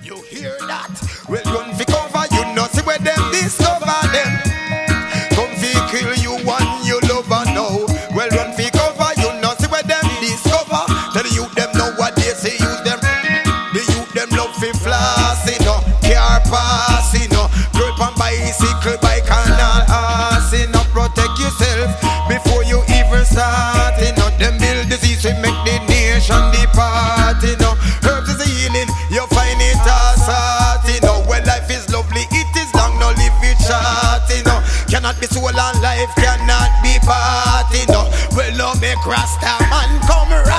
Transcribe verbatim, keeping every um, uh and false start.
You hear that? Well, run fi cover, you know see where them discover them. Come fi kill you one you love and know. Well, run fi cover, you know see where them discover. Tell you them nowadays they use them. The youth them love fi floss, you know. Car pass, you know. Girl on bicycle, bike and all ass, you know. Protect yourself before you even start, you know. Them build disease, we make the nation depart, you know. Herbs is a healing, you find it as art, you know. Well, life is lovely, it is long, no live it short, you know. Cannot be soul and life cannot be part, you know. Well, no make Rasta man come right.